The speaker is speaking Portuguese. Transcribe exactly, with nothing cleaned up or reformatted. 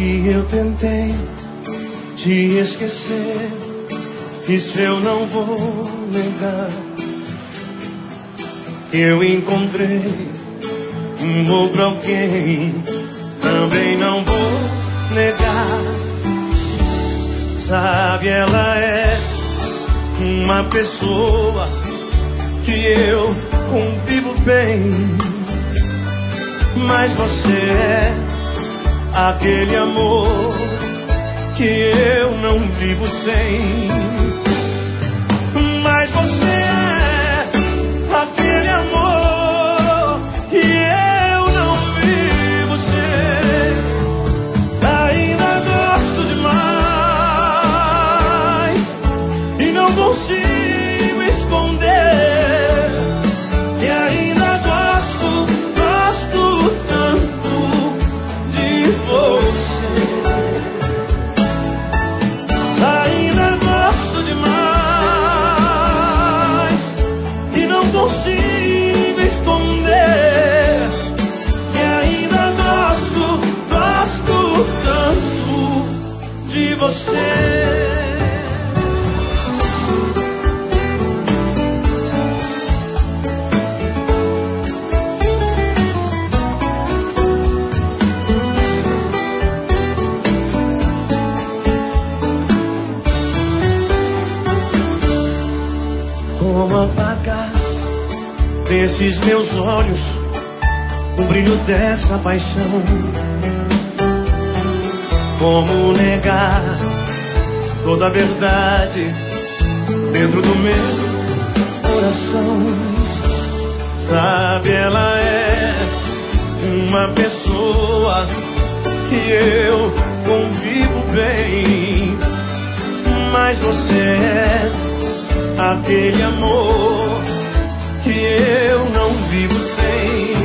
que eu tentei te esquecer, isso eu não vou negar. Eu encontrei um outro alguém, também não vou negar. Sabe, ela é uma pessoa que eu convivo bem, mas você é aquele amor que eu não vivo sem. Mas você é aquele amor que eu não vivo sem. Ainda gosto demais e não consigo esconder que ainda gosto, gosto tanto de você. Ainda gosto demais e não consigo esconder que ainda gosto, gosto tanto de você. Como apagar desses meus olhos o brilho dessa paixão? Como negar toda a verdade dentro do meu coração? Sabe, ela é uma pessoa que eu convivo bem, mas você é aquele amor que eu não vivo sem.